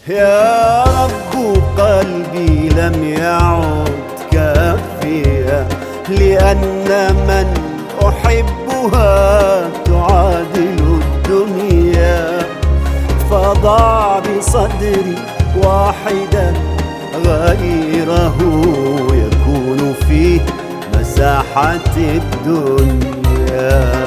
يا رب قلبي لم يعد كافيا، لأن من أحبها تعادل الدنيا. فضع بصدري واحدا غيره يكون فيه مساحة الدنيا.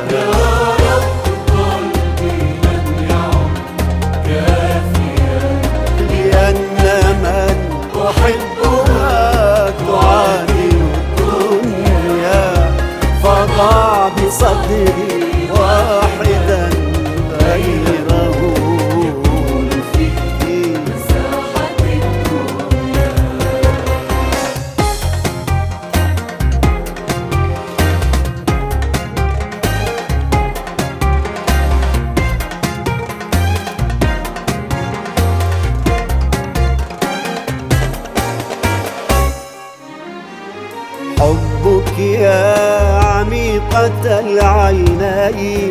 أحبها تعادل الدنيا. فضع بصدري واحدا غيره يكون فيه مساحة الدنيا. حبك يا عميقة العينين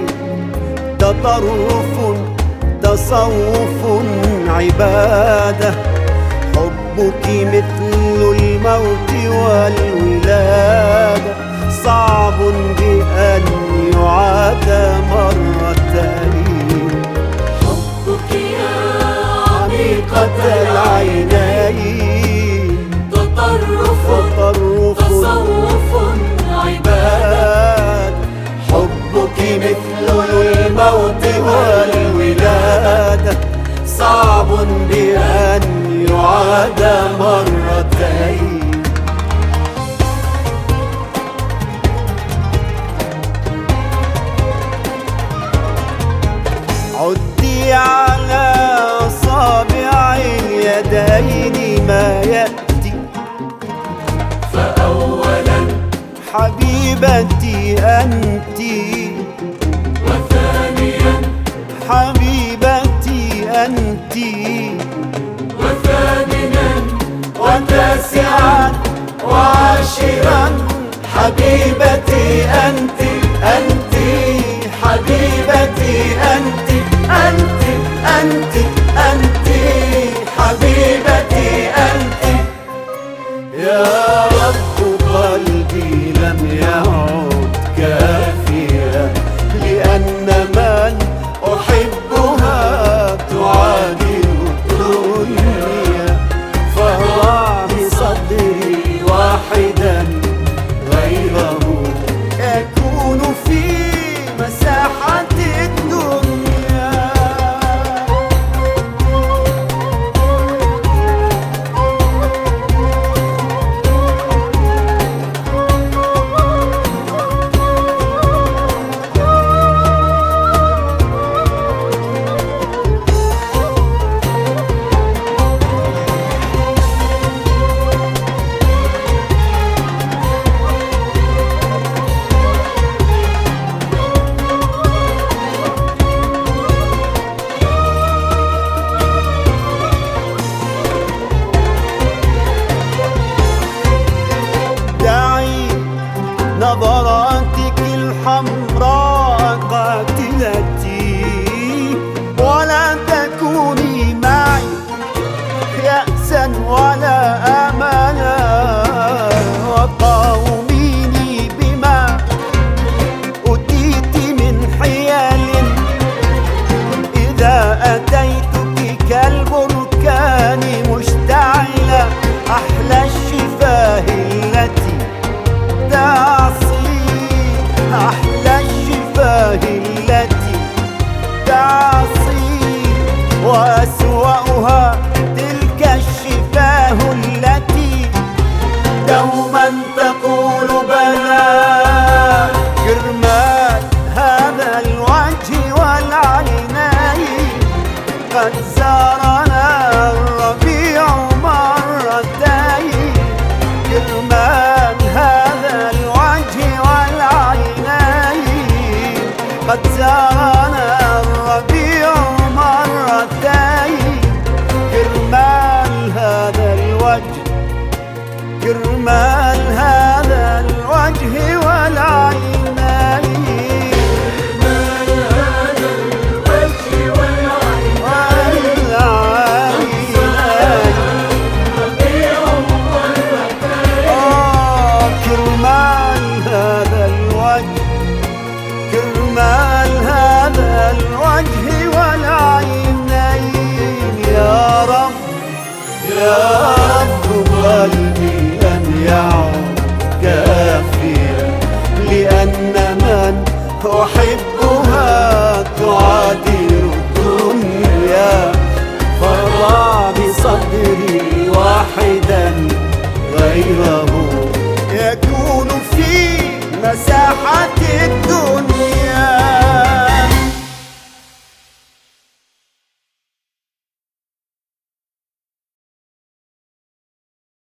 تطرف تصوف عبادة. حبك مثل الموت والولادة، صعب بأن يعاد مرتين. حبك يا عميقة العينين تطرف تصوف عبادة. حبك مثل الموت والولادة، صعب بأن يعاد مرتين. عدي على أصابع اليدين ما يأتي. فأولا حبيبتي أنتِ، وثانيا حبيبتي أنتِ، وثامنا وتاسعا وعاشرا حبيبتي أنتِ، أنتِ حبيبتي أنتِ، أنتِ أنتِ أنتِ حبيبتي أنتِ. يا رب قلبي لم يعد كافيا، لأن من أحبها تعادل الدنيا. فضع بصدري واحدا غيره يكون في مساحة الدنيا. نظراتك الحمراء قاتلتي، ولا تكوني معي يأسا ولا أملا. وقاوميني بما أتيت من حيال، إذا أتيتك كالبركان مشتعلة أحلى الشفاه التي تعصي، أحلى الشفاه التي تعصي. وأسوأها تلك الشفاه التي دوما تقول بلى. جرمال هذا الوجه والعينين قد زارنا الربيع مرتين. جرمال هذا الوجه والعينين قد زارنا الربيع مرتين. جرمال هذا الوجه، جرمال هذا الوجه والعينين. جرمال هذا الوجه والعينين. مساحة الدنيا